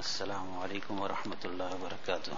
Assalamu alaikum wa rahmatullahi wa barakatuh.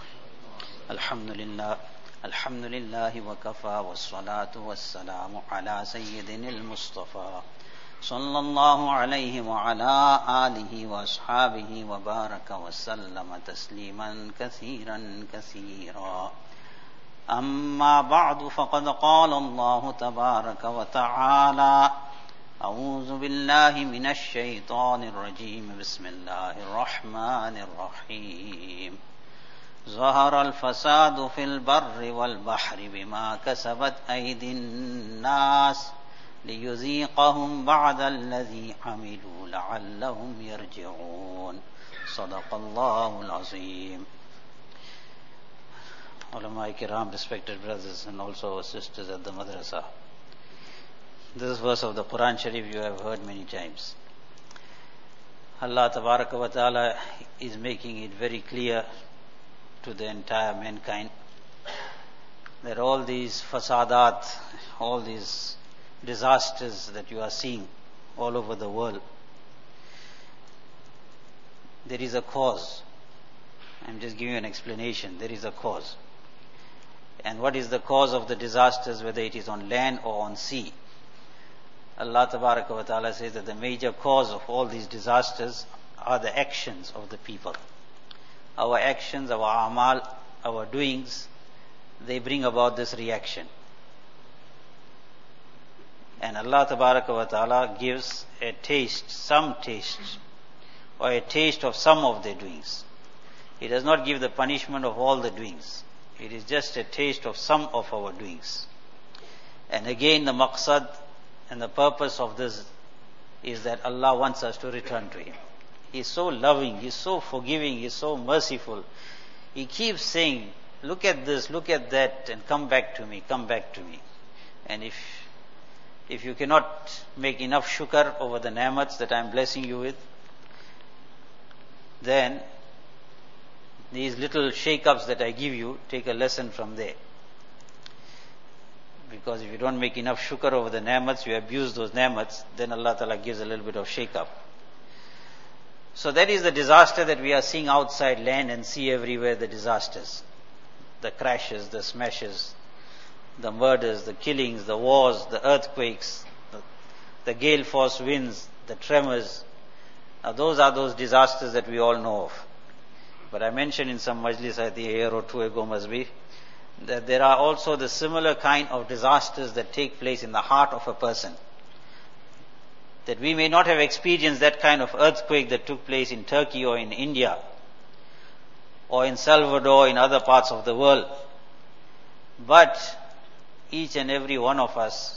Alhamdulillah wa kafa wa salatu wa salamu ala sayyidina al-Mustafa sallallahu alayhi wa ala alihi wa ashabihi wa baraka wa sallama tasliman kathiran kathira. Amma ba'du faqad qala Allah tabaraka wa ta'ala أعوذ بالله من الشيطان الرجيم بسم الله الرحمن الرحيم ظهر الفساد في البر والبحر بما كسبت أيدي الناس ليذيقهم بعد الذي عملوا لعلهم يرجعون صدق الله العظيم. Ulama Kiram, respected brothers and also sisters at the madrasa. This verse of the Quran Sharif you have heard many times. Allah Tabaraka wa Ta'ala is making it very clear to the entire mankind that all these fasadat, all these disasters that you are seeing all over the world, there is a cause. I'm just giving you an explanation. There is a cause. And what is the cause of the disasters, whether it is on land or on sea? Allah Tabaraka wa Ta'ala says that the major cause of all these disasters are the actions of the people. Our actions, our amal, our doings, they bring about this reaction. And Allah Tabaraka wa Ta'ala gives a taste, some taste, or a taste of some of their doings. He does not give the punishment of all the doings. It is just a taste of some of our doings. And again, the maqsad and the purpose of this is that Allah wants us to return to Him. He is so loving, He is so forgiving, He is so merciful. He keeps saying, look at this, look at that, and come back to me, come back to me. And if you cannot make enough shukr over the ni'mats that I am blessing you with, then these little shake-ups that I give you, take a lesson from there. Because if you don't make enough shukr over the ni'mats, you abuse those ni'mats, then Allah Ta'ala gives a little bit of shake-up. So that is the disaster that we are seeing outside land and sea everywhere, the disasters. The crashes, the smashes, the murders, the killings, the wars, the earthquakes, the gale force winds, the tremors. Now those are those disasters that we all know of. But I mentioned in some majlis, I think a year or two ago must be, that there are also the similar kind of disasters that take place in the heart of a person. That we may not have experienced that kind of earthquake that took place in Turkey or in India or in Salvador, in other parts of the world. But each and every one of us,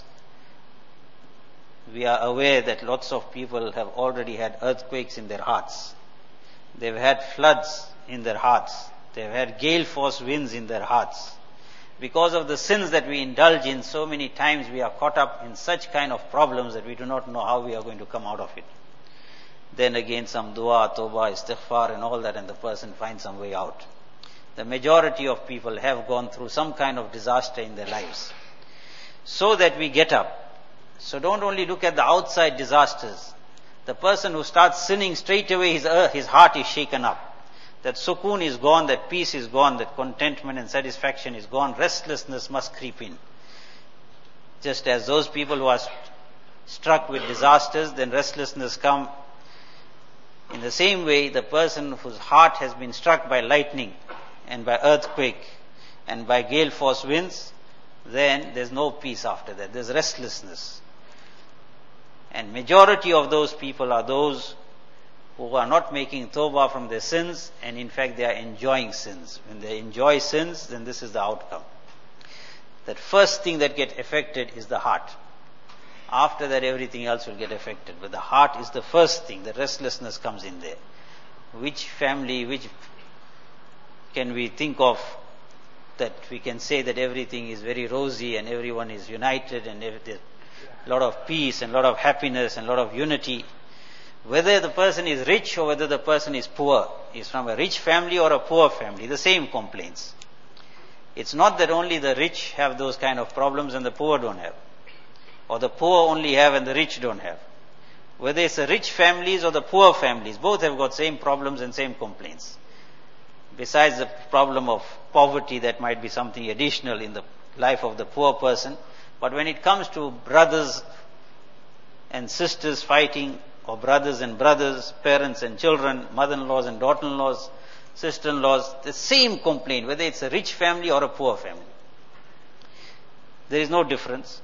we are aware that lots of people have already had earthquakes in their hearts. They've had floods in their hearts. They've had gale force winds in their hearts. Because of the sins that we indulge in, so many times we are caught up in such kind of problems that we do not know how we are going to come out of it. Then again some dua, tawbah, istighfar and all that, and the person finds some way out. The majority of people have gone through some kind of disaster in their lives. So that we get up. So don't only look at the outside disasters. The person who starts sinning, straight away his heart is shaken up. That sukoon is gone, that peace is gone, that contentment and satisfaction is gone, restlessness must creep in. Just as those people who are struck with disasters, then restlessness come. In the same way, the person whose heart has been struck by lightning and by earthquake and by gale force winds, then there's no peace after that, there's restlessness. And majority of those people are those who are not making tawbah from their sins, and in fact they are enjoying sins. When they enjoy sins, then this is the outcome. That first thing that gets affected is the heart. After that everything else will get affected. But the heart is the first thing, the restlessness comes in there. Which family, which can we think of that we can say that everything is very rosy and everyone is united and there's a lot of peace and a lot of happiness and a lot of unity? Whether the person is rich or whether the person is poor, is from a rich family or a poor family, the same complaints. It's not that only the rich have those kind of problems and the poor don't have. Or the poor only have and the rich don't have. Whether it's the rich families or the poor families, both have got same problems and same complaints. Besides the problem of poverty, that might be something additional in the life of the poor person. But when it comes to brothers and sisters fighting, or brothers and brothers, parents and children, mother-in-laws and daughter-in-laws, sister-in-laws, the same complaint, whether it's a rich family or a poor family. There is no difference.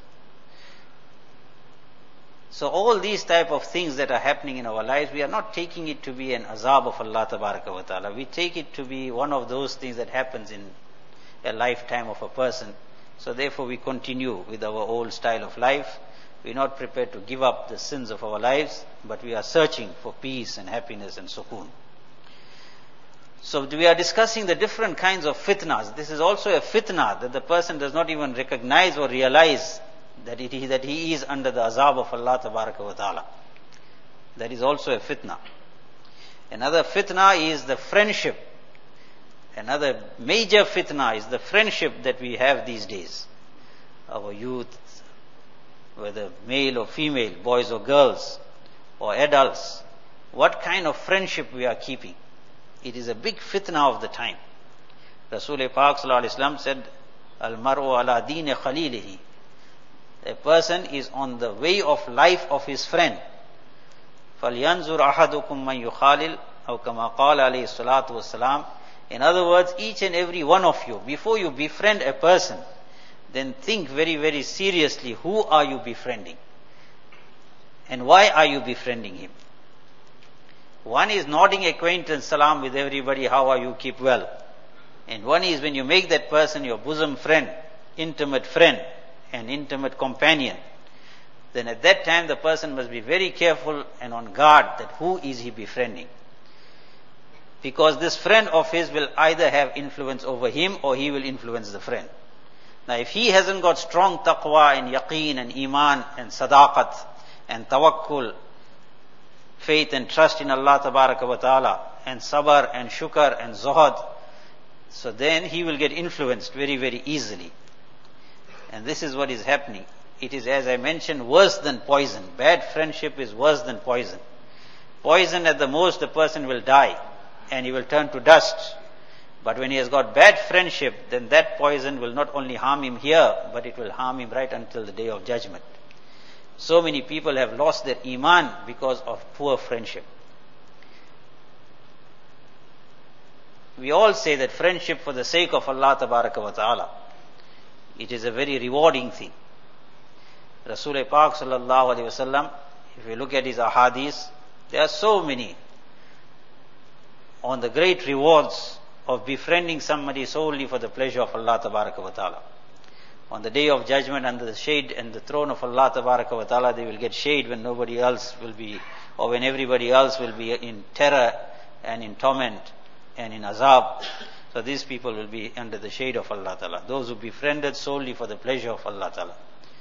So all these type of things that are happening in our lives, we are not taking it to be an azab of Allah Tabaraka wa Ta'ala. We take it to be one of those things that happens in a lifetime of a person. So therefore we continue with our old style of life. We are not prepared to give up the sins of our lives, but we are searching for peace and happiness and sukoon. So we are discussing the different kinds of fitnas. This is also a fitna that the person does not even recognize or realize that he is under the azab of Allah Tabaraka wa Ta'ala. That is also a fitna. Another fitna is the friendship. Another major fitna is the friendship that we have these days. Our youth, whether male or female, boys or girls, or adults, what kind of friendship we are keeping. It is a big fitna of the time. Rasul Pak Sallallahu Alaihi Wasallam said, Al-mar'u ala deen khalilihi. A person is on the way of life of his friend. فَلْيَنْزُرْ أَحَدُكُمْ مَنْ يُخَالِلْ أَوْ كَمَا قَالَ عَلَيْهِ الصَّلَاةُ وَالسَّلَامُ. In other words, each and every one of you, before you befriend a person, then think very, very seriously, who are you befriending? And why are you befriending him? One is nodding acquaintance, salam with everybody, how are you, keep well. And one is when you make that person your bosom friend, intimate friend, an intimate companion, then at that time the person must be very careful and on guard that who is he befriending. Because this friend of his will either have influence over him or he will influence the friend. Now if he hasn't got strong taqwa and yaqeen and iman and sadaqat and tawakkul, faith and trust in Allah Tabaraka wa Ta'ala, and sabr and shukr and zuhud, so then he will get influenced very, very easily. And this is what is happening. It is, as I mentioned, worse than poison. Bad friendship is worse than poison. Poison, at the most, the person will die and he will turn to dust. But when he has got bad friendship, then that poison will not only harm him here, but it will harm him right until the day of judgment. So many people have lost their iman because of poor friendship. We all say that friendship for the sake of Allah Tabaraka wa Ta'ala, it is a very rewarding thing. Rasul Pak Sallallahu Alaihi Wasallam, if you look at his ahadith, there are so many on the great rewards of befriending somebody solely for the pleasure of Allah Tabaraka wa Ta'ala. On the day of judgment, under the shade and the throne of Allah Tabaraka wa Ta'ala, they will get shade when nobody else will be, or when everybody else will be in terror and in torment and in azab. So these people will be under the shade of Allah Ta'ala. Those who befriended solely for the pleasure of Allah Ta'ala.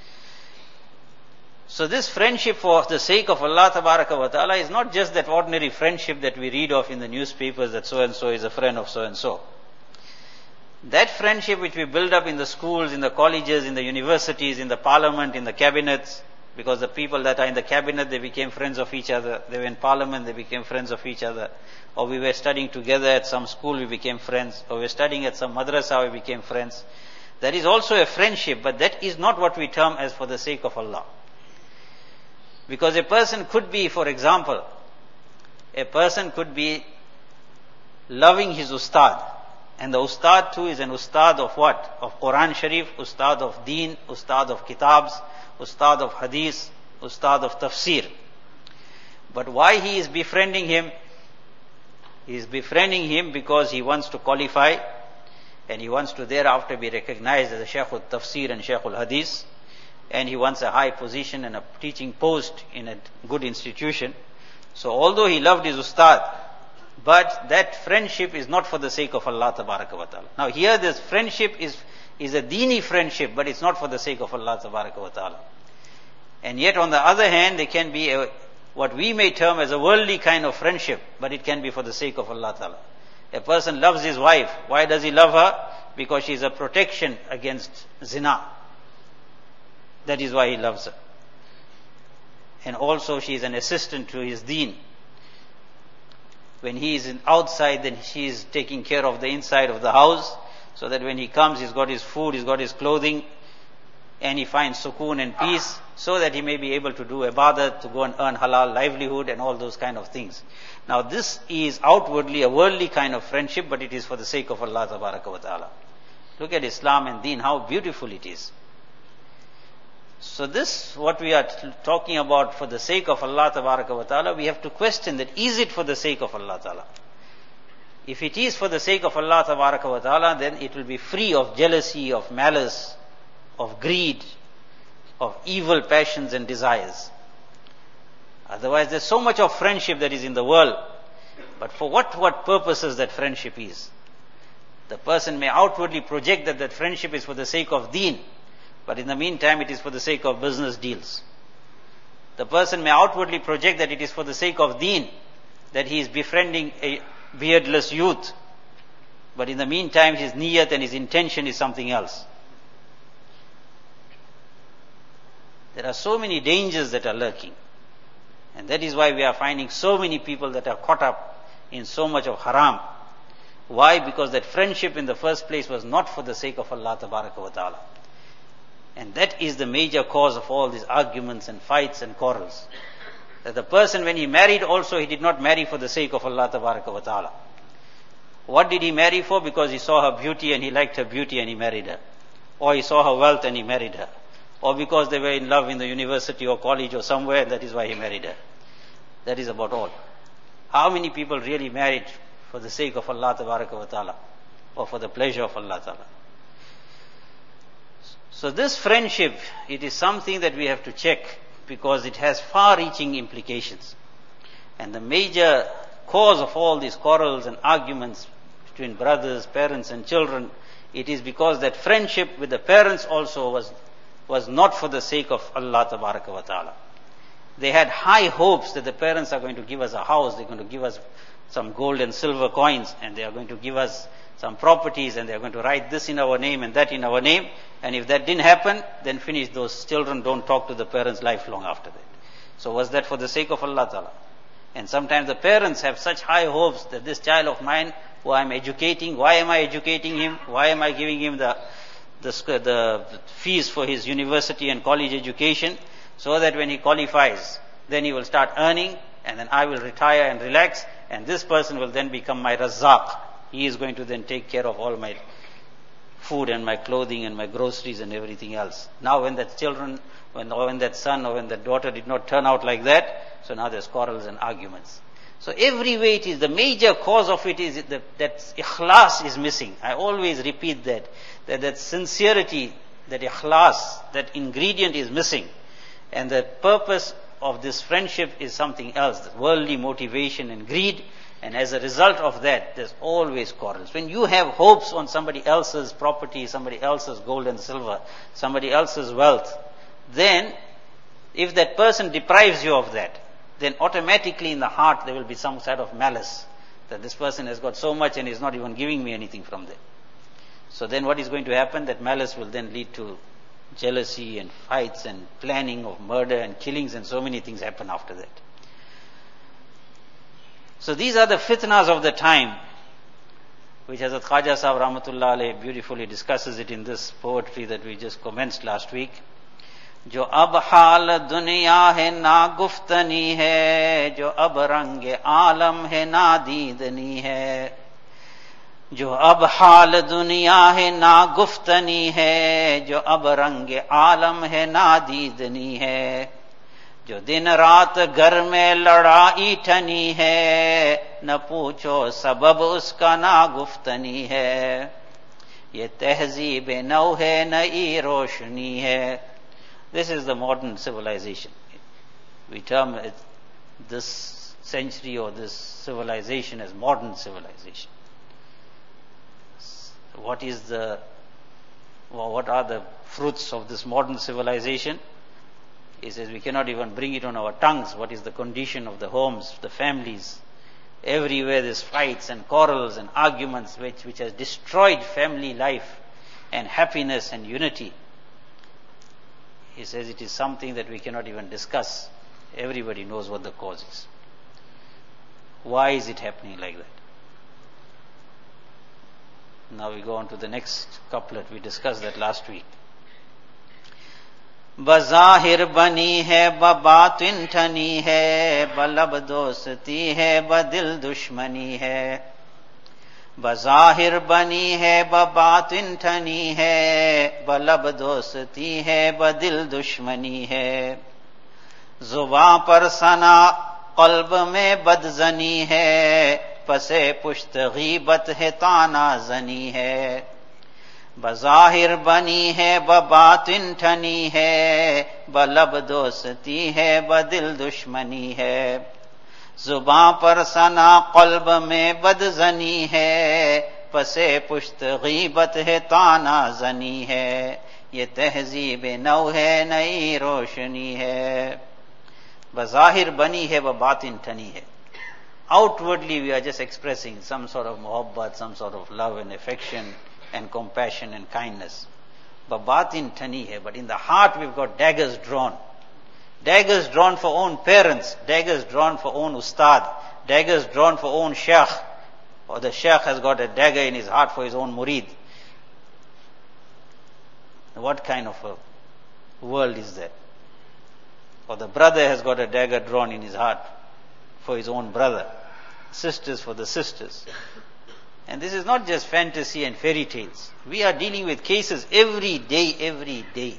So this friendship for the sake of Allah Tabaraka wa Ta'ala is not just that ordinary friendship that we read of in the newspapers, that so and so is a friend of so and so. That friendship which we build up in the schools, in the colleges, in the universities, in the parliament, in the cabinets, because the people that are in the cabinet, they became friends of each other. They were in parliament, they became friends of each other. Or we were studying together at some school, we became friends. Or we were studying at some madrasa, we became friends. That is also a friendship, but that is not what we term as for the sake of Allah. Because a person could be, for example, a person could be loving his ustad. And the ustad too is an ustad of what? Of Quran Sharif, ustad of deen, ustad of kitabs, ustad of hadith, ustad of tafsir. But why he is befriending him? He is befriending him because he wants to qualify and he wants to thereafter be recognized as a Shaykh al-Tafsir and Shaykh al-Hadith, and he wants a high position and a teaching post in a good institution. So although he loved his ustad, but that friendship is not for the sake of Allah Tabaraka wa Ta'ala. Now here this friendship is a deeni friendship, but it's not for the sake of Allah Tabaraka wa Ta'ala. And yet on the other hand, there can be what we may term as a worldly kind of friendship, but it can be for the sake of Allah Ta'ala. A person loves his wife. Why does he love her? Because she is a protection against zina. That is why he loves her. and also she is an assistant to his deen. When he is outside, then she is taking care of the inside of the house, so that when he comes, he's got his food, he's got his clothing, and he finds sukoon and peace, so that he may be able to do ibadat, to go and earn halal livelihood and all those kind of things. Now this is outwardly a worldly kind of friendship, but it is for the sake of Allah Tabaraka wa Ta'ala. Look at Islam and Deen, how beautiful it is. So this, what we are talking about for the sake of Allah Tabaraka wa Ta'ala, we have to question that, is it for the sake of Allah Ta'ala? If it is for the sake of Allah Tabaraka wa Ta'ala, then it will be free of jealousy, of malice, of greed, of evil passions and desires. Otherwise, there's so much of friendship that is in the world. But for what purposes that friendship is? The person may outwardly project that that friendship is for the sake of deen, but in the meantime it is for the sake of business deals. The person may outwardly project that it is for the sake of deen, that he is befriending a beardless youth, but in the meantime his niyat and his intention is something else. There are so many dangers that are lurking. And that is why we are finding so many people that are caught up in so much of haram. Why? Because that friendship in the first place was not for the sake of Allah Tabaraka wa Ta'ala. And that is the major cause of all these arguments and fights and quarrels. That the person, when he married also, he did not marry for the sake of Allah Tabaraka wa Ta'ala. What did he marry for? Because he saw her beauty and he liked her beauty and he married her. Or he saw her wealth and he married her. Or because they were in love in the university or college or somewhere, that is why he married her. That is about all. How many people really married for the sake of Allah Tabaraka wa Ta'ala, or for the pleasure of Allah Ta'ala? So this friendship, it is something that we have to check, because it has far-reaching implications. And the major cause of all these quarrels and arguments between brothers, parents and children, it is because that friendship with the parents also was not for the sake of Allah Tabaraka wa Ta'ala. They had high hopes that the parents are going to give us a house, they're going to give us some gold and silver coins, and they are going to give us some properties, and they are going to write this in our name and that in our name. And if that didn't happen, then finish, those children don't talk to the parents lifelong after that. So was that for the sake of Allah Ta'ala? And sometimes the parents have such high hopes that this child of mine who I am educating, why am I educating him? Why am I giving him the fees for his university and college education? So that when he qualifies, then he will start earning, and then I will retire and relax, and this person will then become my Razzaq. He is going to then take care of all my food and my clothing and my groceries and everything else. Now when that children, when that son or when that daughter did not turn out like that, so now there's quarrels and arguments. So every way it is, the major cause of it is that ikhlas is missing. I always repeat that sincerity, that ikhlas, that ingredient is missing. And the purpose of this friendship is something else, worldly motivation and greed. And as a result of that, there's always quarrels. When you have hopes on somebody else's property, somebody else's gold and silver, somebody else's wealth, then if that person deprives you of that, then automatically in the heart there will be some sort of malice, that this person has got so much and is not even giving me anything from there. So then what is going to happen? That malice will then lead to jealousy and fights and planning of murder and killings, and so many things happen after that. So these are the fitnas of the time, which Hazrat Khaja Sahib Rahmatullah Alayhi beautifully discusses it in this poetry that we just commenced last week. जो अब हाल दुनिया है ना गुफ्तनी है, जो अब रंग आलम है ना दीदनी है, जो अब हाल दुनिया है ना गुफ्तनी है, जो अब रंग आलम है ना दीदनी है, जो दिन रात घर में लड़ाई ठनी है, न पूछो सबब उसका ना गुफ्तनी है, ये तहजीब नौ है नई रोशनी है. This is the modern civilization. We term this century or this civilization as modern civilization. What are the fruits of this modern civilization? He says we cannot even bring it on our tongues. What is the condition of the homes, the families? Everywhere there's fights and quarrels and arguments which has destroyed family life and happiness and unity. He says it is something that we cannot even discuss. Everybody knows what the cause is. Why is it happening like that? Now we go on to the next couplet. We discussed that last week. बज़ाहिर बनी है बबातिन ठनी है bulb दोस्ती है बदिल दुश्मनी है बज़ाहिर बनी है बबातिन ठनी है बलब दोस्ती है बदिल दुश्मनी है ज़ुबां पर सना क़ल्ब में बदज़नी है पसे पुश्त ग़ीबत है ताना ज़नी है बज़ाहिर बनी है बबातिन ठनी है बलब दोस्ती है बदिल दुश्मनी है ज़ुबां पर सना क़ल्ब में बदज़नी है पसे पुश्त ग़ीबत है ताना ज़नी है ये तहज़ीब नौ है नई रोशनी है बज़ाहिर बनी है बबातिन ठनी है. Outwardly we are just expressing some sort of muhabbat, some sort of love and affection and compassion and kindness. Babatin tani hai, but in the heart we've got daggers drawn. Daggers drawn for own parents, daggers drawn for own ustad, daggers drawn for own sheikh, or the sheikh has got a dagger in his heart for his own murid. What kind of a world is that? Or the brother has got a dagger drawn in his heart for his own brother, sisters for the sisters. And this is not just fantasy and fairy tales. We are dealing with cases every day, every day.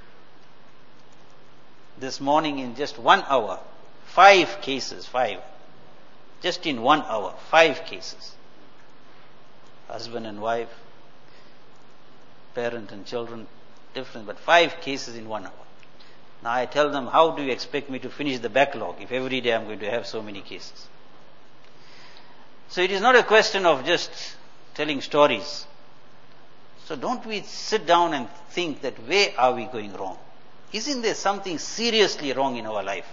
This morning in just 1 hour, 5 cases, 5. Just in 1 hour, 5 cases. Husband and wife, parent and children, different, but 5 cases in 1 hour. Now I tell them, how do you expect me to finish the backlog if every day I'm going to have so many cases? So it is not a question of just telling stories. So don't we sit down and think that where are we going wrong? Isn't there something seriously wrong in our life?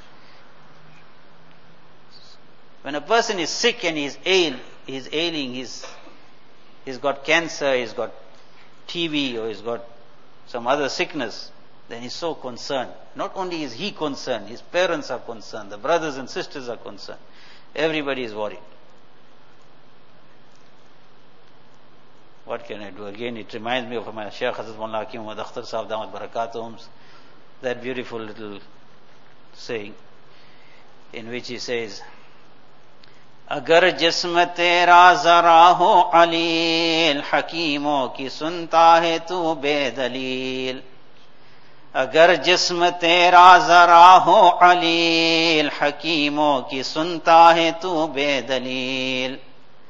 When a person is sick and he's ailing, he's got cancer, he's got TB, or he's got some other sickness, then he's so concerned. Not only is he concerned, his parents are concerned, the brothers and sisters are concerned. Everybody is worried. What can I do? Again, it reminds me of my Shaykh Hazrat Mullah Hakim Muhammad Akhtar Sahib Damat Barakatuhum, that beautiful little saying in which he says, अगर जिस्म तेरा जरा हो अलील हकीमों की सुनता है तू बेदलील अगर जिस्म तेरा जरा हो अलील हकीमों की सुनता है तू बेदलील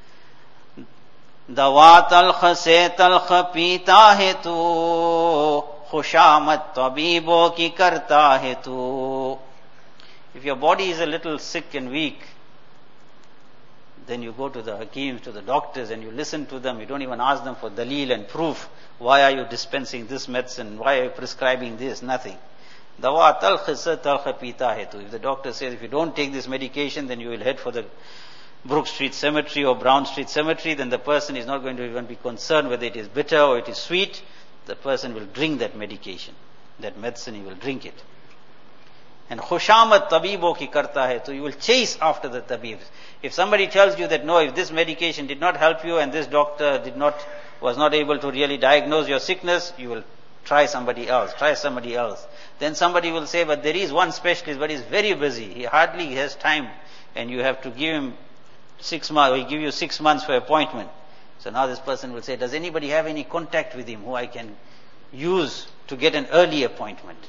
दवा तल्ख से तल्ख पीता है तू खुशामद तबीबों की करता है तू. If your body is a little sick and weak, then you go to the hakims, to the doctors, and you listen to them. You don't even ask them for dalil and proof. Why are you dispensing this medicine? Why are you prescribing this? Nothing. Dawa talkh se talkh peeta hai tu. If the doctor says, if you don't take this medication, then you will head for the Brook Street Cemetery or Brown Street Cemetery, then the person is not going to even be concerned whether it is bitter or it is sweet. The person will drink that medication, that medicine, he will drink it. And khushamat tabibo ki karta hai, so you will chase after the tabib. If somebody tells you that no, if this medication did not help you and this doctor was not able to really diagnose your sickness, you will try somebody else. Then somebody will say, but there is one specialist, but he's very busy. He hardly has time, and you have to give him 6 months, or he give you 6 months for appointment. So now this person will say, does anybody have any contact with him who I can use to get an early appointment?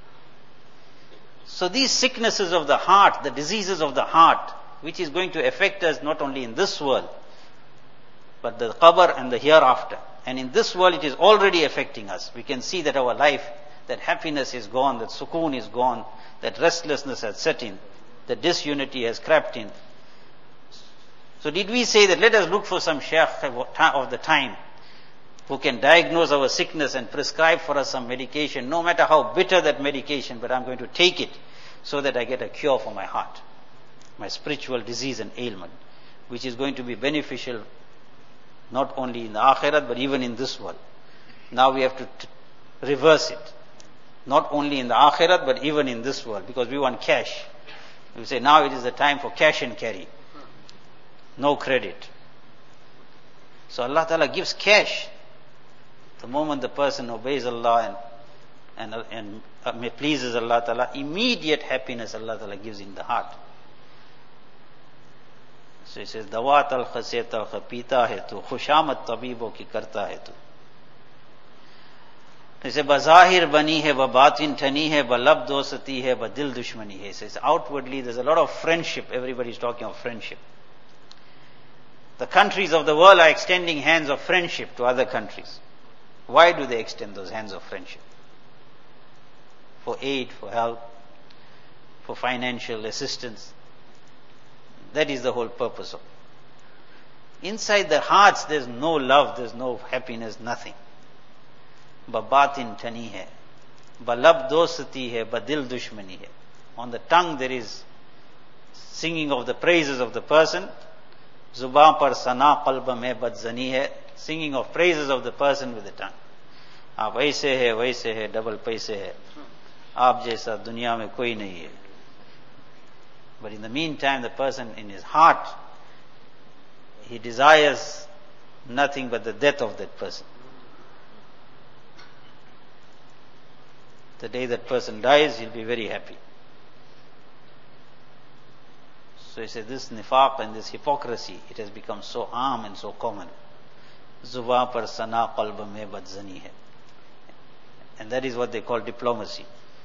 So these sicknesses of the heart, the diseases of the heart, which is going to affect us not only in this world, but the qabr and the hereafter. And in this world it is already affecting us. We can see that our life, that happiness is gone, that sukoon is gone, that restlessness has set in, that disunity has crept in. So did we say that let us look for some shaykh of the time who can diagnose our sickness and prescribe for us some medication, no matter how bitter that medication, but I'm going to take it so that I get a cure for my heart, my spiritual disease and ailment, which is going to be beneficial not only in the akhirat but even in this world. Now we have to reverse it. Not only in the akhirat, but even in this world, because we want cash. We say now it is the time for cash and carry. No credit. So Allah Ta'ala gives cash. The moment the person obeys Allah and pleases Allah Ta'ala, immediate happiness Allah Ta'ala gives in the heart. So he says, Dawat al-khasiyat al-khapita hai tu, khushamat tabibo ki karta hai tu. He says, Bazahir bani hai, ba batin thani hai, ba lab dostati hai, ba dil dushmani hai. He says, outwardly there's a lot of friendship. Everybody's talking of friendship. The countries of the world are extending hands of friendship to other countries. Why do they extend those hands of friendship? For aid, for help, for financial assistance. That is the whole purpose of it. Inside their hearts there's no love, there's no happiness, nothing. Ba batin thani hai, ba lab dostati hai, ba dil dushmani hai. On the tongue there is singing of the praises of the person. Zuban par sana qalb mein badzani hai, singing of praises of the person with the tongue. Aap aise hai, double paise hai. Aap jaisa duniya mein koi nahi hai. But in the meantime, the person in his heart, he desires nothing but the death of that person. The day that person dies, he'll be very happy. So he says, this nifaq and this hypocrisy, it has become so aam and so common. Zuba par sana qalb mein badzani hai. And that is what they call diplomacy.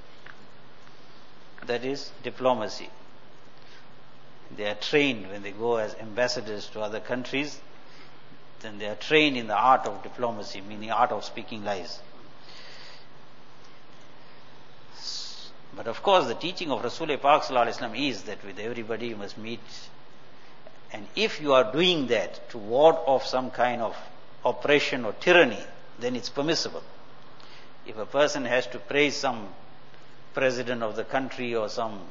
That is diplomacy. They are trained when they go as ambassadors to other countries, then they are trained in the art of diplomacy, meaning art of speaking lies. But of course the teaching of Rasul Pak Sallallahu Alaihi Wasallam is that with everybody you must meet. And if you are doing that to ward off some kind of oppression or tyranny, then it's permissible. If a person has to praise some president of the country or somebody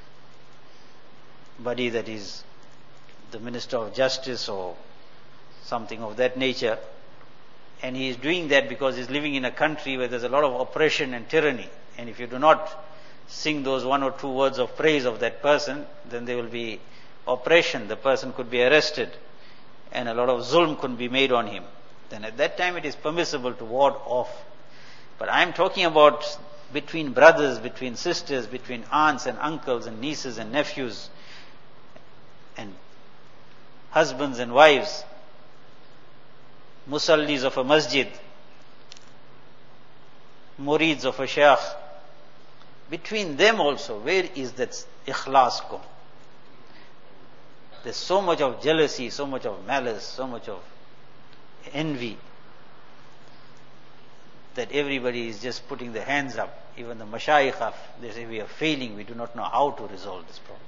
that is the Minister of Justice or something of that nature, and he is doing that because he is living in a country where there's a lot of oppression and tyranny, and if you do not sing those one or two words of praise of that person, then there will be oppression, the person could be arrested, and a lot of zulm could be made on him. Then at that time it is permissible to ward off. But I am talking about between brothers, between sisters, between aunts and uncles and nieces and nephews, and husbands and wives, musallis of a masjid, murids of a shaykh. Between them also, where is that ikhlas gone? There's so much of jealousy, so much of malice, so much of envy, that everybody is just putting their hands up. Even the mashayikh, they say we are failing, we do not know how to resolve this problem.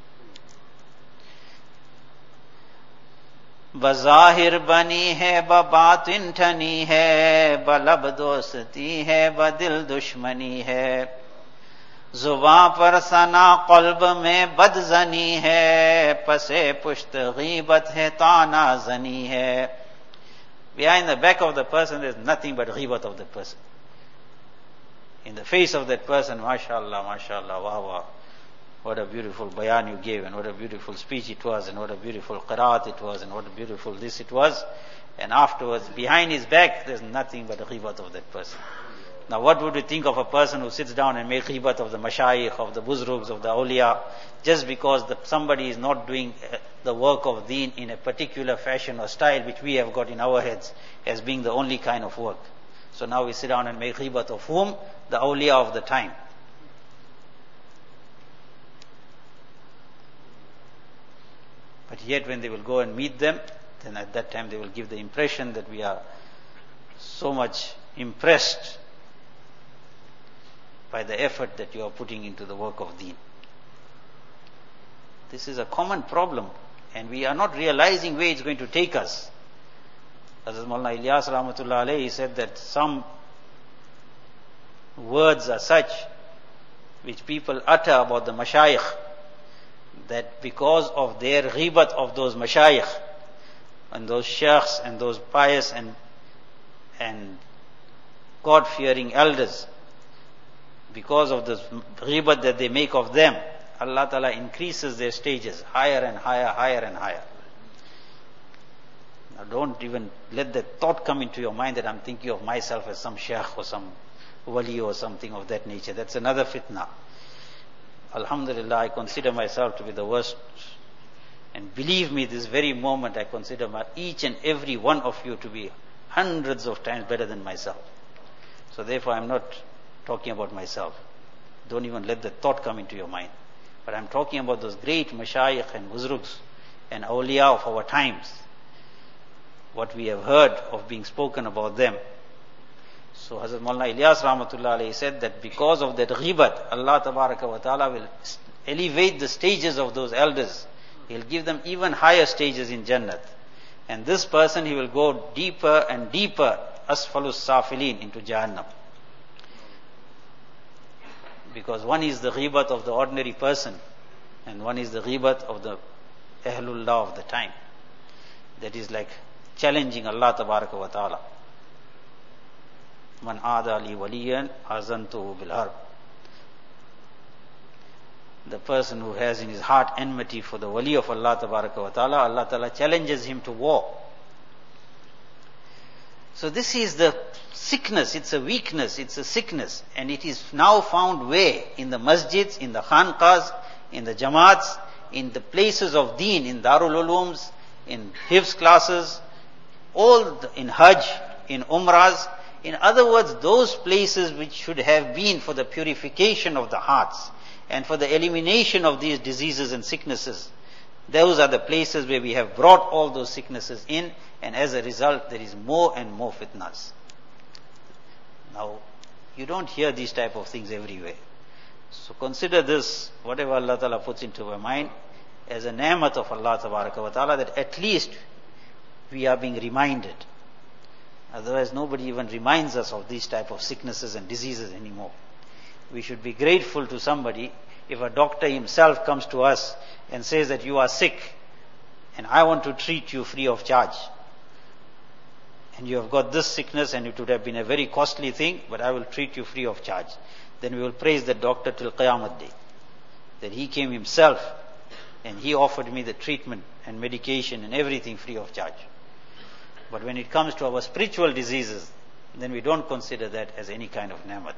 Bazahir bani hai, ba batin thani hai, ba lab dostati hai, ba dil dushmani hai. Zuban par sana qalb mein badzani hai, pase pusht ghibat hai, tana zani hai. Behind the back of the person there is nothing but ghibat of the person. In the face of that person, mashallah, mashallah, wah wah. What a beautiful bayan you gave, and what a beautiful speech it was, and what a beautiful qiraat it was, and what a beautiful this it was. And afterwards, behind his back, there's nothing but ghibat of that person. Now what would you think of a person who sits down and makes ghibat of the mashayikh, of the buzrugs, of the awliya, just because somebody is not doing the work of deen in a particular fashion or style which we have got in our heads as being the only kind of work. So now we sit down and make ghibat of whom? The awliya of the time. But yet when they will go and meet them, then at that time they will give the impression that we are so much impressed by the effort that you are putting into the work of deen. This is a common problem, and we are not realizing where it's going to take us. Hazrat Maulana Ilyas Rahmatullah Alayhi said that some words are such which people utter about the mashayikh, that because of their ghibat of those mashayikh and those sheikhs and those pious and God-fearing elders, because of the ghibat that they make of them, Allah Ta'ala increases their stages higher and higher, higher and higher. Now don't even let that thought come into your mind that I'm thinking of myself as some shaykh or some wali or something of that nature. That's another fitna. Alhamdulillah, I consider myself to be the worst. And believe me, this very moment I consider each and every one of you to be hundreds of times better than myself. So therefore I'm not talking about myself. Don't even let the thought come into your mind. But I'm talking about those great mashayikh and buzrugs and awliya of our times. What we have heard of being spoken about them. So Hazrat Maulana Ilyas Rahmatullah alayhi said that because of that ghibat, Allah Tabaraka wa Ta'ala will elevate the stages of those elders. He'll give them even higher stages in Jannat. And this person, he will go deeper and deeper, asfalus safilin, into Jahannam. Because one is the ghibat of the ordinary person, and one is the ghibat of the Ahlullah of the time. That is like challenging Allah Tabaraka wa Ta'ala. Man aada li waliyan azantuhu bil harb. The person who has in his heart enmity for the wali of Allah Tabaraka wa Ta'ala, Allah Ta'ala challenges him to war. So this is the sickness, it's a weakness, it's a sickness, and it is now found where? In the masjids, in the khanqahs, in the jamaats, in the places of deen, in Darul Ulooms, in hifz classes, in Hajj, in Umrahs. In other words, those places which should have been for the purification of the hearts and for the elimination of these diseases and sicknesses. Those are the places where we have brought all those sicknesses in, and as a result there is more and more fitnas. Now, you don't hear these type of things everywhere. So consider this, whatever Allah Ta'ala puts into our mind, as a ni'mat of Allah Ta'ala, that at least we are being reminded. Otherwise nobody even reminds us of these type of sicknesses and diseases anymore. We should be grateful to somebody if a doctor himself comes to us and says that you are sick and I want to treat you free of charge. And you have got this sickness and it would have been a very costly thing, but I will treat you free of charge. Then we will praise the doctor till Qiyamah Day. That he came himself and he offered me the treatment and medication and everything free of charge. But when it comes to our spiritual diseases, then we don't consider that as any kind of ni'mat.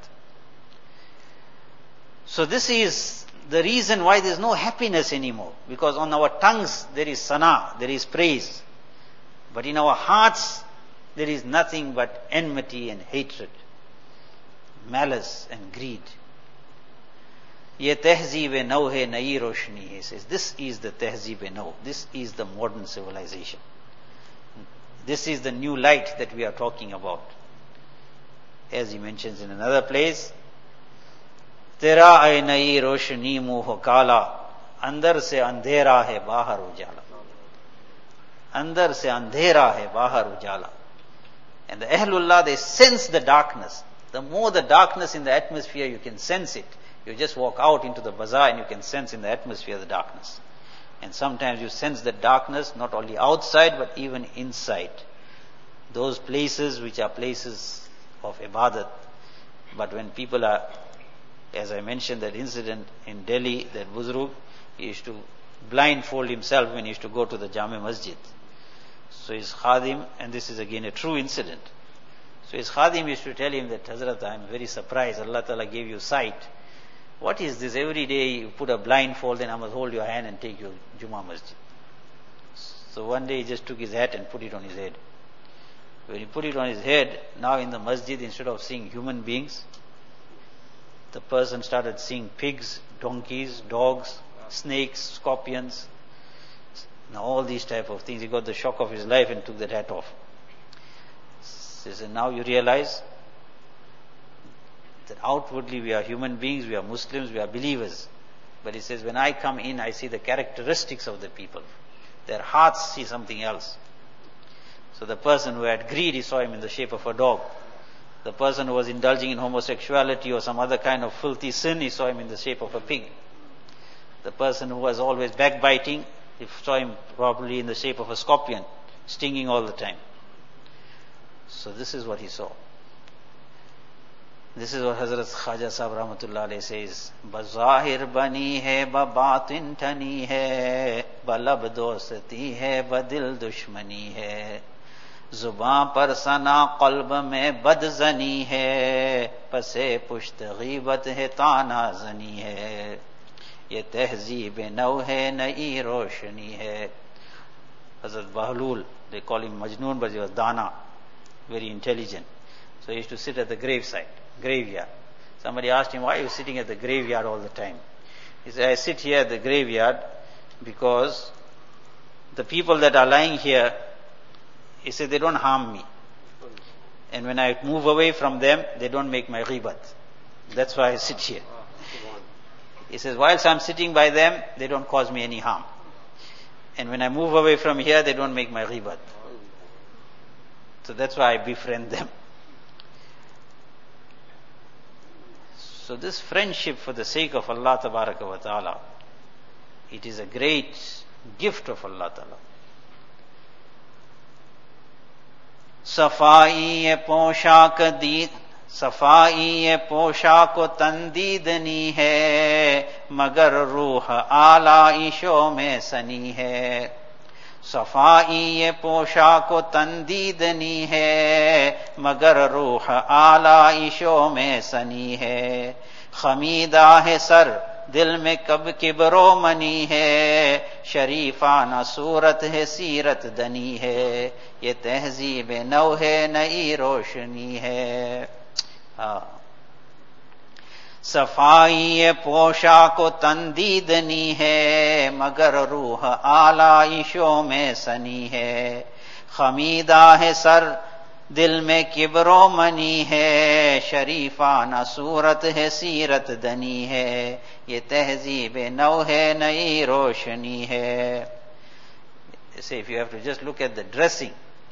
So this is the reason why there is no happiness anymore. Because on our tongues there is sana, there is praise. But in our hearts there is nothing but enmity and hatred, malice and greed. Ye tehzeeb-e-nau hai nayi roshni. He says, this is the tehzeeb-e-nau. This is the modern civilization. This is the new light that we are talking about. As he mentions in another place, Tera hai nayi roshni muh kala, andar se andhera hai bahar ujala. Andar se andhera hai bahar ujala. And the Ahlullah, they sense the darkness. The more the darkness in the atmosphere, you can sense it. You just walk out into the bazaar and you can sense in the atmosphere the darkness. And sometimes you sense the darkness not only outside but even inside. Those places which are places of ibadat. But when people are, as I mentioned that incident in Delhi, that Buzrug, he used to blindfold himself when he used to go to the Jami Masjid. So his khadim, and this is again a true incident. So his khadim used to tell him that, Hazrat, I am very surprised, Allah Ta'ala gave you sight. What is this? Every day you put a blindfold and I must hold your hand and take you to Jummah Masjid. So one day he just took his hat and put it on his head. When he put it on his head, now in the masjid, instead of seeing human beings, the person started seeing pigs, donkeys, dogs, snakes, scorpions. Now all these type of things, he got the shock of his life and took that hat off. He said, now you realize that outwardly we are human beings, we are Muslims, we are believers. But he says, when I come in, I see the characteristics of the people. Their hearts see something else. So the person who had greed, he saw him in the shape of a dog. The person who was indulging in homosexuality or some other kind of filthy sin, he saw him in the shape of a pig. The person who was always backbiting, he saw him probably in the shape of a scorpion, stinging all the time. So this is what he saw. This is what Hazrat Khaja Sahib Rahmatullah Alayhi says. Bazahir bani hai, ba batin thani hai, ba lab dosti hai, ba dil dushmani hai. Zuban par sana qalb mein badzani hai, pase pusht ghibat hai, tana zani hai. Ye tehzeeb nau hai, na'i roshani hai. Hazrat Bahlul, they call him Majnoon, but he was Dana, very intelligent. So he used to sit at the graveyard. Somebody asked him, why are you sitting at the graveyard all the time? He said, I sit here at the graveyard because the people that are lying here, he said, they don't harm me. And when I move away from them, they don't make my ghibat. That's why I sit here. He says, whilst I'm sitting by them, they don't cause me any harm. And when I move away from here, they don't make my ghibat. So that's why I befriend them. So this friendship for the sake of Allah Tabaraka wa Ta'ala, it is a great gift of Allah Ta'ala. Safai poshak tandidni hai, magar ruh alaisho mein sani hai. Safai poshak tandidni hai, magar ruh alaisho mein sani hai. Khamida hai sar, दिल में कब किबरो money है, शरीफाना सूरत है सीरत दनी है, ये तहजीब नौ है नई रोशनी है. सफाई पोशाक तंदीदनी है, मगर रूह आलाइशों में सनी है. खमीदा है सर, दिल में किबरो मनी है, शरीफाना सूरत है सीरत दनी है, ये तहजीब नौ है नई रोशनी है. Say, if you have to just look at the dressing,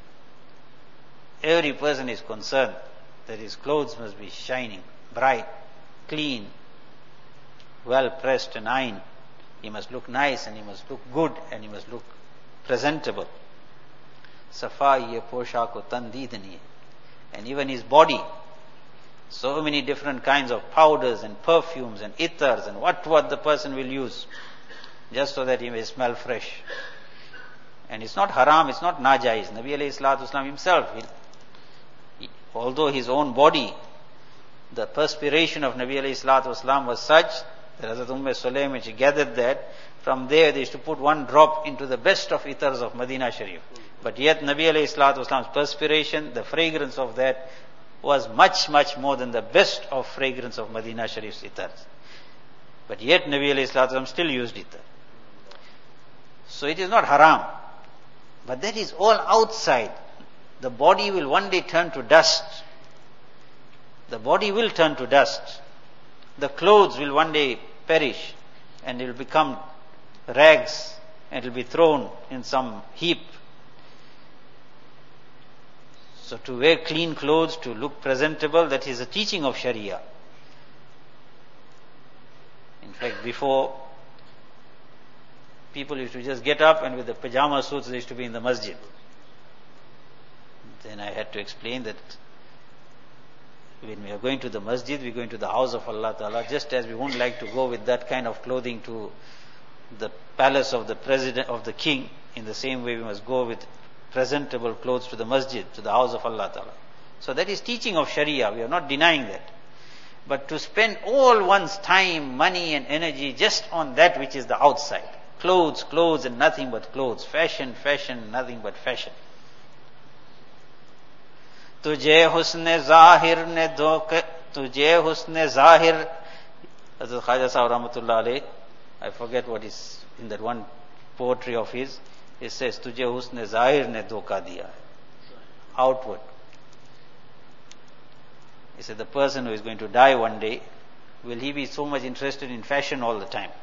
every person is concerned that his clothes must be shining, bright, clean, well pressed and ironed. He must look nice and he must look good and he must look presentable. Safai poshako tandidni. And even his body, so many different kinds of powders and perfumes and ittars and what the person will use, just so that he may smell fresh. And it's not haram, it's not najais. Nabi alayhi salatu wasalam himself, although his own body, the perspiration of Nabi alayhi salatu wasalam was such that Hazrat Sulaim, when she gathered that, from there they used to put one drop into the best of ittars of Madinah Sharif. But yet Nabi alayhi salatu wasalam's perspiration, the fragrance of that was much, much more than the best of fragrance of Madinah Sharif's ittars. But yet Nabi alayhi salatu wasalam still used ittar. So it is not haram. But that is all outside. The body will one day turn to dust. The body will turn to dust. The clothes will one day perish and it will become rags and it will be thrown in some heap. So to wear clean clothes, to look presentable, that is a teaching of Sharia. In fact, before, people used to just get up and with the pajama suits they used to be in the masjid. Then I had to explain that when we are going to the masjid, we are going to the house of Allah Ta'ala, just as we won't like to go with that kind of clothing to the palace of the president, of the king, in the same way we must go with presentable clothes to the masjid, to the house of Allah Ta'ala. So that is teaching of Sharia, we are not denying that. But to spend all one's time, money and energy just on that which is the outside, clothes and nothing but clothes, fashion, nothing but fashion. Tujhe husne zahir ne dhokhe, tujhe husne zahir, Hazrat Khaja Sahib Rahmatullah Alayh, I forget what is in that one poetry of his, he says, Tujhe husne zahir ne dhoka diya. Outward. He said, the person who is going to die one day, will he be so much interested in fashion all the time?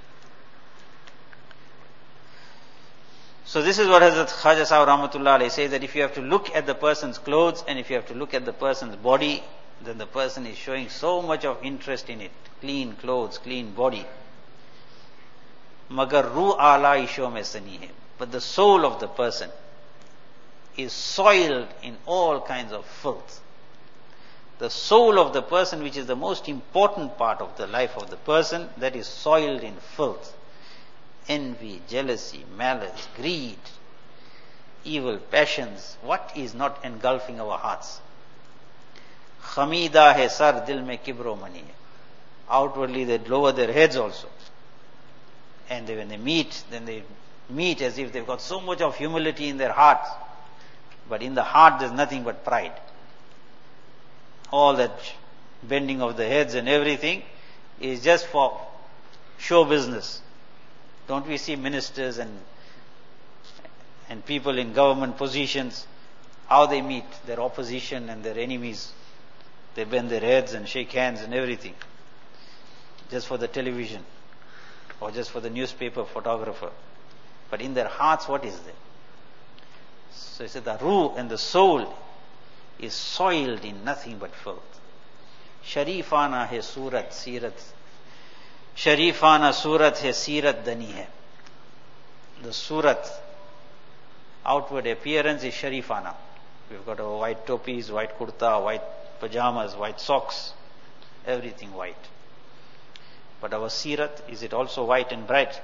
So this is what Hazrat Khaja Sahib Rahmatullah Alayh says, that if you have to look at the person's clothes and if you have to look at the person's body, then the person is showing so much of interest in it. Clean clothes, clean body. Magar ru ala isho mein sani hai. But the soul of the person is soiled in all kinds of filth. The soul of the person, which is the most important part of the life of the person, that is soiled in filth. Envy, jealousy, malice, greed, evil passions. What is not engulfing our hearts? Khamida hai sar, dil mein kibro mani hai. Outwardly they lower their heads also. And when they meet, then they meet as if they've got so much of humility in their hearts. But in the heart there's nothing but pride. All that bending of the heads and everything is just for show business. Don't we see ministers and people in government positions, how they meet their opposition and their enemies? They bend their heads and shake hands and everything, just for the television or just for the newspaper photographer. But in their hearts, what is there? So he said the ruh and the soul is soiled in nothing but filth. Sharifana hai surat sirat. Sharifana surat hai sirat dani hai. The surat, outward appearance, is sharifana. We've got our white topis, white kurta, white pajamas, white socks, everything white. But our sirat, is it also white and bright?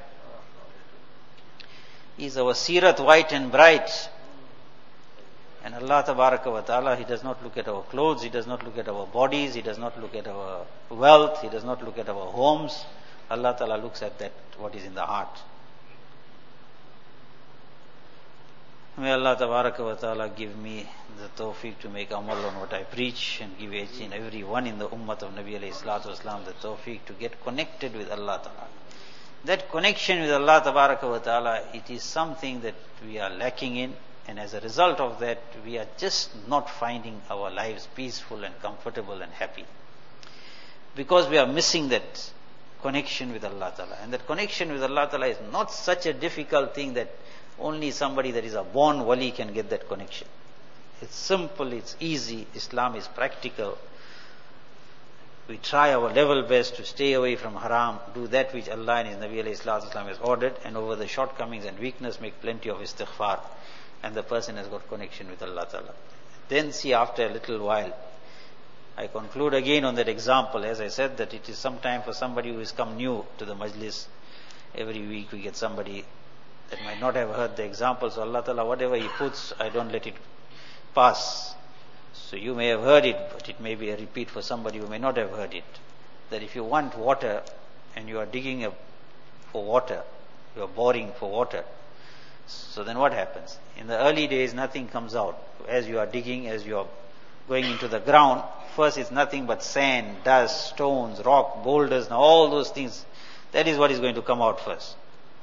Is our sirat white and bright? And Allah Tabaraka wa Ta'ala, He does not look at our clothes, He does not look at our bodies, He does not look at our wealth, He does not look at our homes. Allah Ta'ala looks at that, what is in the heart. May Allah Tabaraka wa Ta'ala give me the tawfiq to make amal on what I preach, and give each and every one in the ummah of Nabi alayhi salatu wasalam the tawfiq to get connected with Allah Ta'ala. That connection with Allah Tabaraka wa Ta'ala, it is something that we are lacking in, and as a result of that, we are just not finding our lives peaceful and comfortable and happy. Because we are missing that connection with Allah Ta'ala. And that connection with Allah Ta'ala is not such a difficult thing that only somebody that is a born wali can get that connection. It's simple, it's easy, Islam is practical. We try our level best to stay away from haram, do that which Allah and His Nabi alayhi salatu wasalam has ordered, and over the shortcomings and weakness make plenty of istighfar. And the person has got connection with Allah Ta'ala. Then see, after a little while, I conclude again on that example, as I said, that it is sometime for somebody who has come new to the majlis. Every week we get somebody that might not have heard the example. So Allah Ta'ala, whatever He puts, I don't let it pass. So you may have heard it, but it may be a repeat for somebody who may not have heard it. That if you want water and you are digging for water, you are boring for water, so then what happens? In the early days, nothing comes out. As you are digging, as you are going into the ground, first it's nothing but sand, dust, stones, rock, boulders, now all those things. That is what is going to come out first.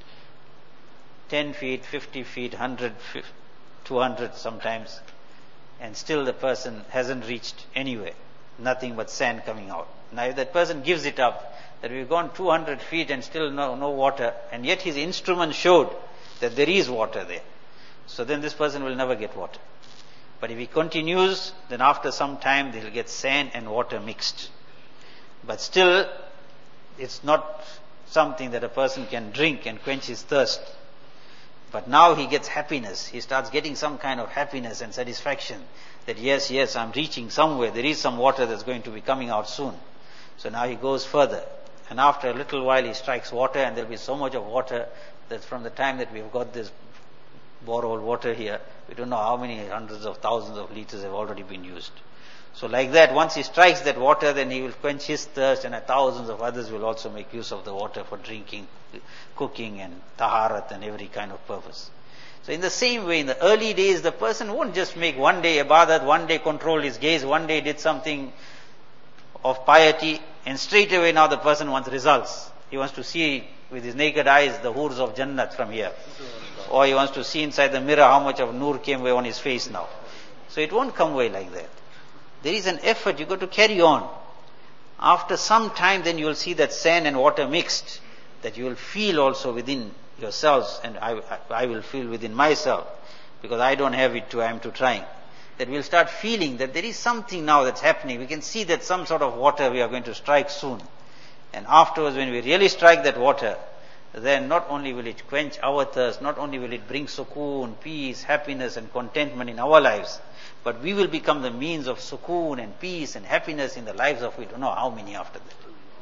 10 feet, 50 feet, 100, 200 sometimes, and still the person hasn't reached anywhere. Nothing but sand coming out. Now if that person gives it up, that we've gone 200 feet and still no water, and yet his instrument showed that there is water there, so then this person will never get water. But if he continues, then after some time they'll get sand and water mixed. But still, it's not something that a person can drink and quench his thirst. But now he gets happiness. He starts getting some kind of happiness and satisfaction that yes, I'm reaching somewhere. There is some water that's going to be coming out soon. So now he goes further. And after a little while he strikes water, and there'll be so much of water that from the time that we've got this borehole water here, we don't know how many hundreds of thousands of liters have already been used. So like that, once he strikes that water, then he will quench his thirst, and thousands of others will also make use of the water for drinking, cooking and taharat and every kind of purpose. So in the same way, in the early days, the person won't just make one day ibadat, one day control his gaze, one day did something of piety, and straight away now the person wants results. He wants to see with his naked eyes the hurs of Jannat from here. Or he wants to see inside the mirror how much of nur came away on his face now. So it won't come away like that. There is an effort, you've got to carry on. After some time, then you will see that sand and water mixed, that you will feel also within yourselves, and I will feel within myself, because I don't have it too, I am too trying. That we'll start feeling that there is something now that's happening. We can see that some sort of water we are going to strike soon. And afterwards, when we really strike that water, then not only will it quench our thirst, not only will it bring sukoon, peace, happiness and contentment in our lives, But we will become the means of sukoon and peace and happiness in the lives of we don't know how many after that.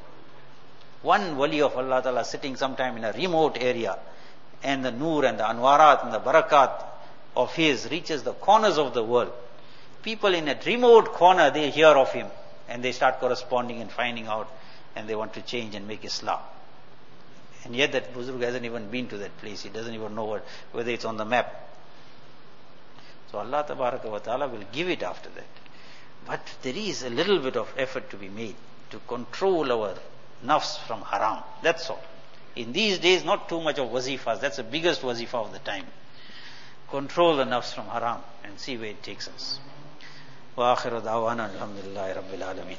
One wali of Allah Ta'ala sitting sometime in a remote area, and the nur and the anwarat and the barakat of his reaches the corners of the world. People in a remote corner, they hear of him and they start corresponding and finding out, and they want to change and make Islam. And yet that Buzurg hasn't even been to that place. He doesn't even know whether it's on the map. So Allah Tabaraka wa Ta'ala will give it after that. But there is a little bit of effort to be made to control our nafs from haram. That's all. In these days, not too much of wazifas. That's the biggest wazifa of the time. Control the nafs from haram and see where it takes us. Wa akhiru da'wana alhamdulillahi rabbil alameen.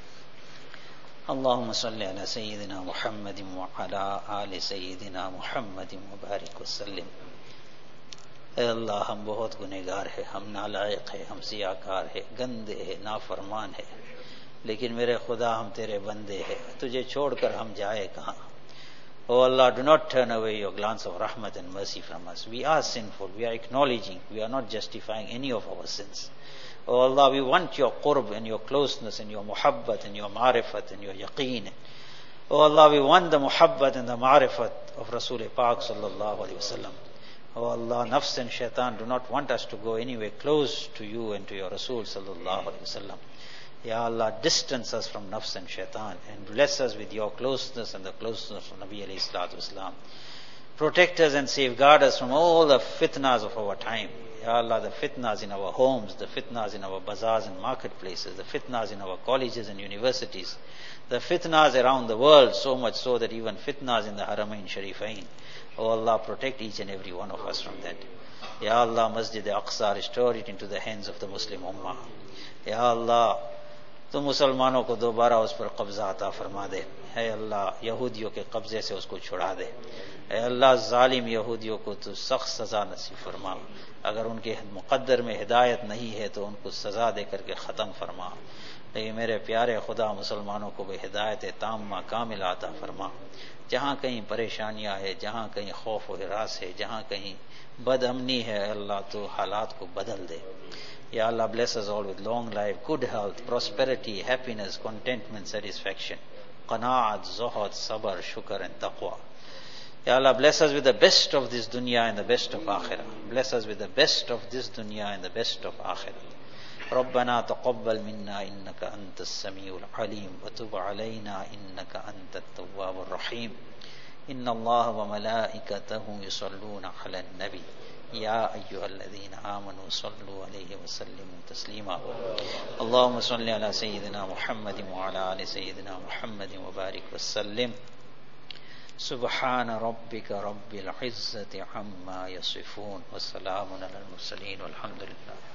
Allahumma salli ala Sayyidina Muhammadin wa ala ali Sayyidina Muhammadin wa barik wa sallim. अल्लाह हम बहुत गुनहगार है, हम नालायक है, हम सियाकार है, गंदे है, नाफरमान है, लेकिन मेरे खुदा हम तेरे बंदे हैं, तुझे छोड़कर हम जाए कहाँ. Oh Allah, do not turn away your glance of rahmat and mercy from us. We are sinful, we are acknowledging, we are not justifying any of our sins. Oh Allah, we want your qurb and your closeness and your muhabbat and your ma'rifat and your yaqeen. Oh Allah, we want the muhabbat and the ma'rifat of Rasul Pak sallallahu alayhi wa sallam. Oh Allah, nafs and shaitan do not want us to go anywhere close to you and to your Rasul sallallahu alayhi wa sallam. Ya Allah, distance us from nafs and shaitan and bless us with your closeness and the closeness of Nabi alayhi salatu wasalam. Protect us and safeguard us from all the fitnas of our time. Ya Allah, the fitnas in our homes, the fitnas in our bazaars and marketplaces, the fitnas in our colleges and universities, the fitnas around the world, so much so that even fitnas in the Haramain Sharifain. Oh Allah, protect each and every one of us from that. Ya Allah, Masjid Aqsa, restore it into the hands of the Muslim Ummah. Ya Allah, तो मुसलमानों को दोबारा उस पर कब्जा अता फरमा दे. है अल्लाह, यहूदियों के कब्जे से उसको छुड़ा दे. है अल्लाह, जालिम यहूदियों को तू सख्त सजा नसीब फरमा. अगर उनके मुकद्दर में हिदायत नहीं है तो उनको सजा दे करके ख़त्म फरमा. लेकिन मेरे प्यारे खुदा, मुसलमानों को भी हिदायत ताम्मा कामिल अता फरमा. जहाँ कहीं परेशानियाँ है, जहाँ कहीं खौफ व हिरास है, जहाँ कहीं बदअमनी है, अल्लाह तो हालात को बदल दे. Ya Allah, bless us all with long life, good health, prosperity, happiness, contentment, satisfaction, qanaat, zuhud, sabr, shukr and taqwa. Ya Allah, bless us with the best of this dunya and the best of akhirah. Bless us with the best of this dunya and the best of akhirah. ربنا تقبل منا إنك أنت السميع العليم وتب علينا إنك أنت التواب الرحيم. إن الله وملائكته يصلون على النبي يا أيها الذين آمنوا صلوا عليه وسلموا تسليما. اللهم صل على سيدنا محمد وعلى آل سيدنا محمد وبارك وسلم. سبحان ربك رب العزة عما يصفون وسلام على المرسلين والحمد لله.